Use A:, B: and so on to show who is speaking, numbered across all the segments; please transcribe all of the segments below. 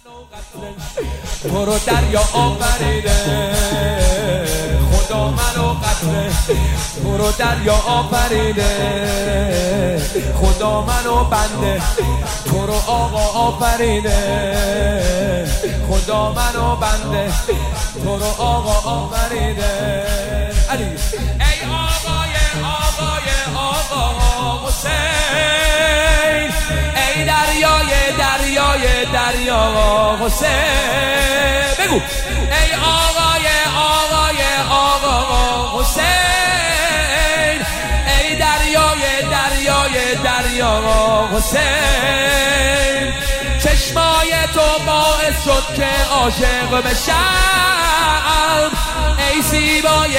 A: تو رو دریا آفریده، خدا منو قطره تو رو دریا آفریده، خدا منو بنده تو رو آقا آفریده، خدا منو بنده تو رو آقا آفریده. علی ای آقا حسین، ای دریای دریا حسین، بگو ای آقا حسین، ای دریا حسین. چشمای تو باعث شد که عاشق بشم، ای زیبای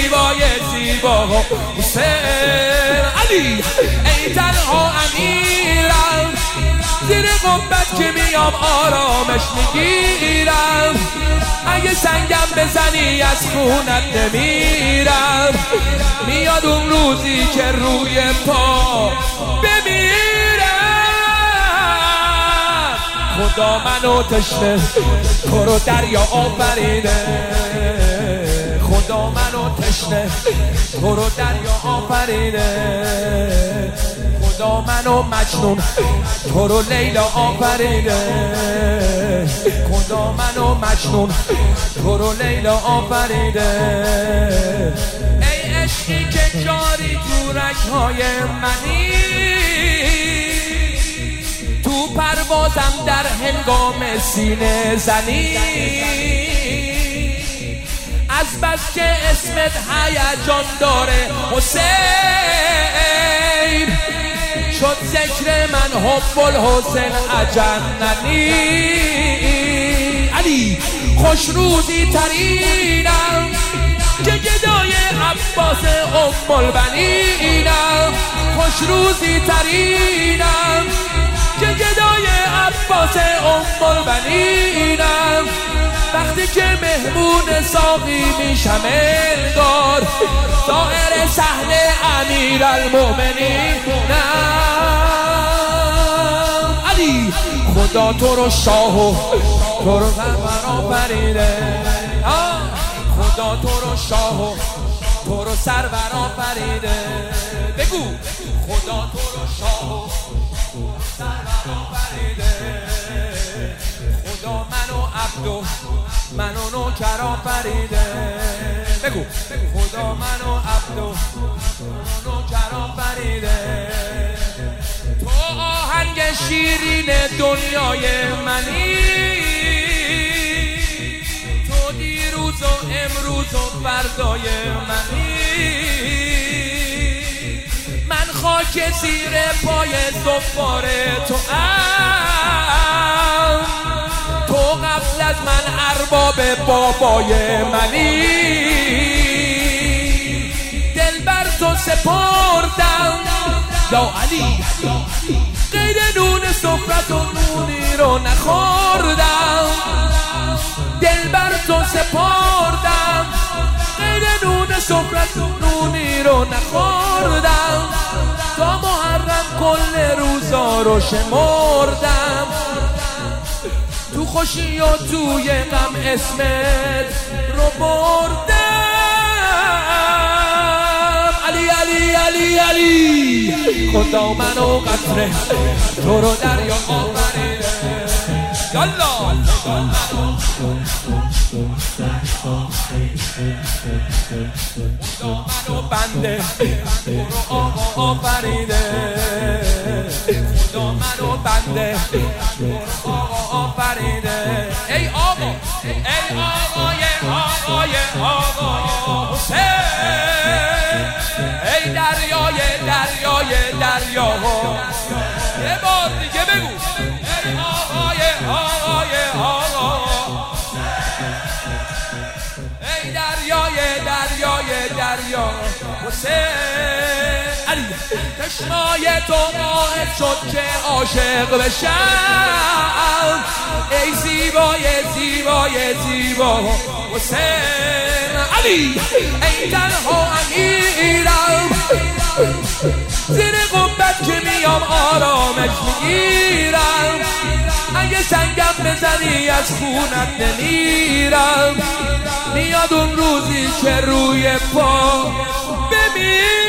A: حسین. علی ای تنها امیرم، زیر قبت که میام آرامش میگیرم، اگه سنگم بزنی از خونت نمیرم، میاد اون روزی که روی پا بمیرم. خدا منو تشنه تو رو دریا آفریده، خدا منو تشنه تو رو دریا آفریده، خدا منو مجنون تو رو لیلا آفریده، خدا منو مجنون تو رو لیلا آفریده. ای عشقی که جاری تو رگ‌های منی، تو پروازم در هنگام سینه زنی، از بس که اسمت هیجان داره حسین، شد ذکر من حب الحسین اجننی. علی خوش روزی ترینم که گدای عباس ام البنینم، خوش روزی ترینم که گدای عباس ام البنینم. وقتی که مهمون ساقی میشم انگار ظاهر صحن امیرالمؤمنینم. علی خدا تو رو شاه و تو رو سرور آفریده، خدا تو رو شاه و تو رو سرور آفریده، بگو خدا تو رو شاه و سرور آفریده، خدا منو عبدو منو نوکر آفریده، بگو خدا منو عبدو نوکر آفریده. تو آهنگ شیرین دنیای منی، تو دیروز و امروز و فردای منی، من خاک زیر پای زفار تو ام، تو قبل از من ارباب بابای منی، دل بر تو سپردم یا علی، غیر نون سفرت و نونی رو نخوردم، دل بر تو سپردم، غیر نون سفرت و نونی رو نخوردم، تا محرم کل روزا رو شمردم، تو خوشی و توی غم اسمت رو بردم. علی علی علی علی خدا منو قطره تو رو دریا آفریده، یالا خدا منو بنده تو رو آقا آفریده، خدا منو بنده تو رو آقا آفریده. ای آقا ای آقا حسین، ای دریای دریا، یه بار دیگه بگو ای آقا، ای دریای دریا حسین. علی چشمای تو باعث شد که عاشق بشم، ای زیبای حسین. علی ای تنها امیرم، زیر قبت که میام آرامش میگیرم، اگه سنگم بزنی از خونت نمیرم، میاد اون روزی که روی پا بمیرم.